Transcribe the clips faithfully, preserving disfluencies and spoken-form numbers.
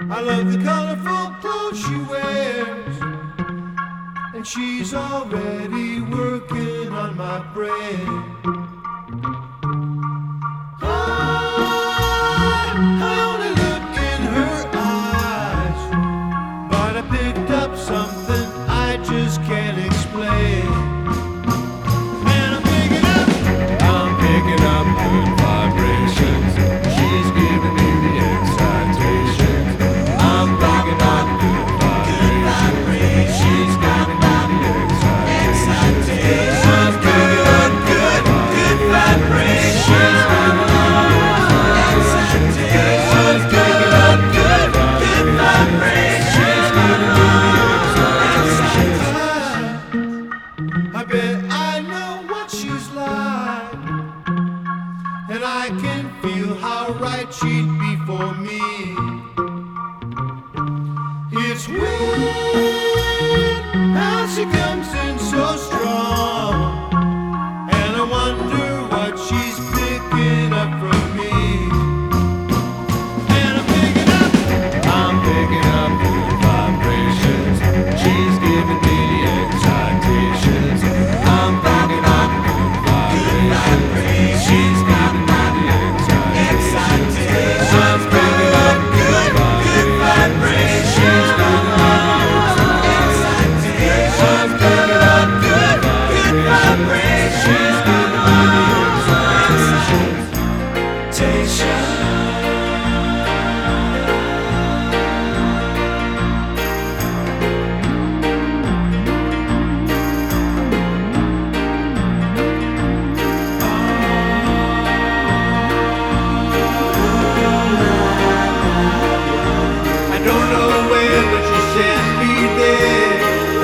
I love the colorful clothes she wears, and she's already working on my brain. I, I only look in her eyes, but I picked up something I just can't explain. And I'm picking up, I'm picking up good vibrations. She's giving me the excitation. I'm picking up good vibrations. She's giving me the excitation. I'm picking up good, good vibrations. I'm picking up good, good vibrations. I bet I know what she's like, and I can feel how right she'd be for me. It's weird how she comes in so strong, and I wonder what she's picking up from me. And I'm picking up, I'm picking up good vibrations. She's giving me the excitations. I'm picking up good vibrations. She's giving me the excitations. I'm picking up good, good vibrations. She's giving me the excitations. I'm picking up good, good vibrations. She's giving me the excitations. I don't know where, but she sent me there.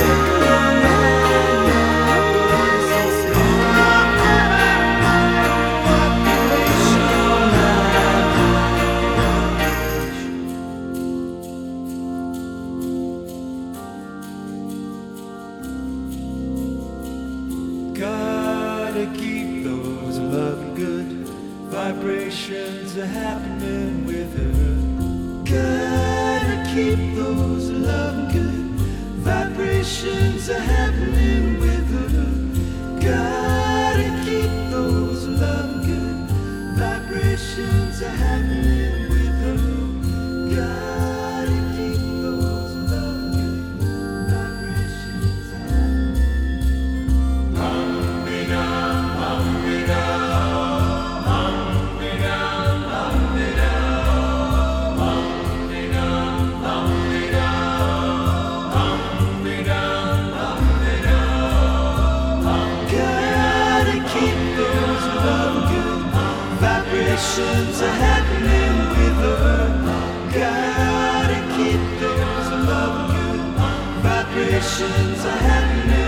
Gotta keep those loving good vibrations a happening with her. Gotta keep those loving good vibrations a happening with her. Gotta keep those loving good vibrations a happening with her. Gotta keep those loving good vibrations a happening. Hum-me down, hum-me down, hum-me down, hum-me down, hum-me down, hum-me down, hum-me down, hum-me down. Gotta keep those love good vibrations a happening with her. Gotta keep those love good vibrations a happening.